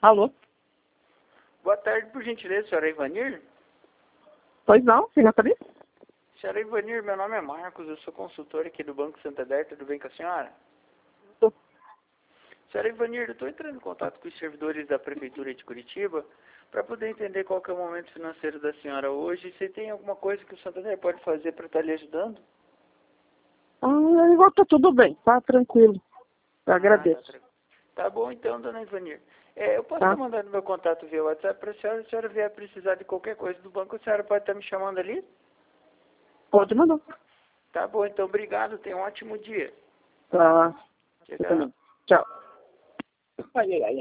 Alô? Boa tarde, por gentileza, senhora Ivanir? Pois não, quem gostaria? Senhora Ivanir, meu nome é Marcos, eu sou consultor aqui do Banco Santander, tudo bem com a senhora? Tô. Senhora Ivanir, eu estou entrando em contato com os servidores da Prefeitura de Curitiba para poder entender qual que é o momento financeiro da senhora hoje. Se tem alguma coisa que o Santander pode fazer para estar lhe ajudando? Igual tá tudo bem, tá tranquilo. Eu agradeço. Tá bom então, dona Ivanir. Eu posso Tá. estar mandando meu contato via WhatsApp para a senhora. Se a senhora vier precisar de qualquer coisa do banco, a senhora pode estar me chamando ali? Pode mandar. Tá bom, então obrigado, tenha um ótimo dia. Tá. Tchau. Você também. Tchau. Ai, ai, ai.